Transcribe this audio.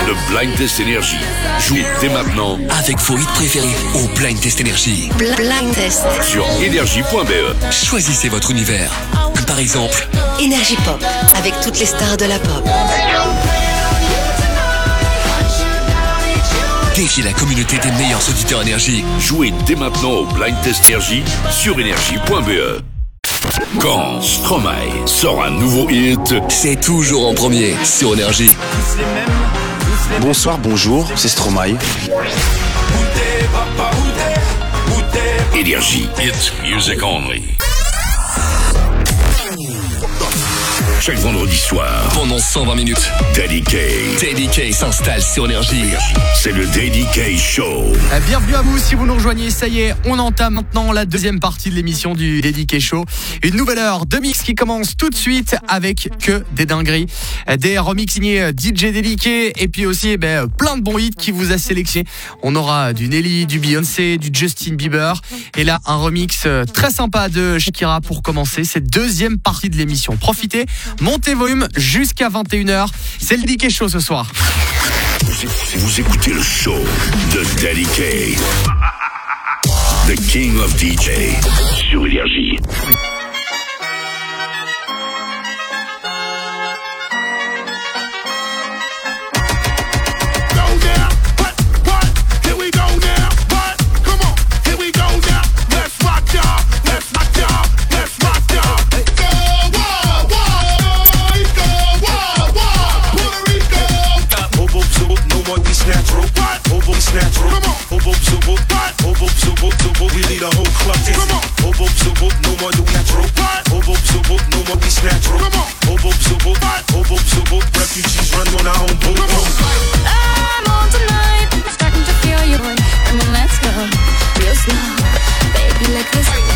Le Blind Test Énergie. Jouez dès maintenant avec vos hits préférés au Blind Test Énergie. Blind Test sur énergie.be. Choisissez votre univers. Par exemple, Énergie Pop, avec toutes les stars de la pop. défiez la communauté des meilleurs auditeurs énergie. Jouez dès maintenant au Blind Test Énergie sur énergie.be. Quand Stromae sort un nouveau hit, c'est toujours en premier sur Énergie. Bonsoir, bonjour, c'est Stromae. Énergie, hit music only. Chaque vendredi soir, pendant 120 minutes, Daddy K s'installe sur Énergie. C'est le Daddy K Show. Bienvenue à vous si vous nous rejoignez. Ça y est, on entame maintenant la deuxième partie de l'émission du Daddy K Show. Une nouvelle heure de mix qui commence tout de suite avec que des dingueries, des remix signés DJ Daddy K et puis aussi plein de bons hits qui vous a sélectionné. On aura du Nelly, du Beyoncé, du Justin Bieber et là un remix très sympa de Shakira pour commencer cette deuxième partie de l'émission. Profitez, montez volume jusqu'à 21h. C'est le Daddy K Show ce soir. Vous écoutez le show de Daddy K, the King of DJ, sur Énergie. We lead a whole club dancing. Hobo, zubo, no more do natural. Hobo, zubo, no more we natural. Hobo, zubo, refugees run on our own boat. I'm on tonight, starting to feel you. I mean, let's go real slow, baby, like this.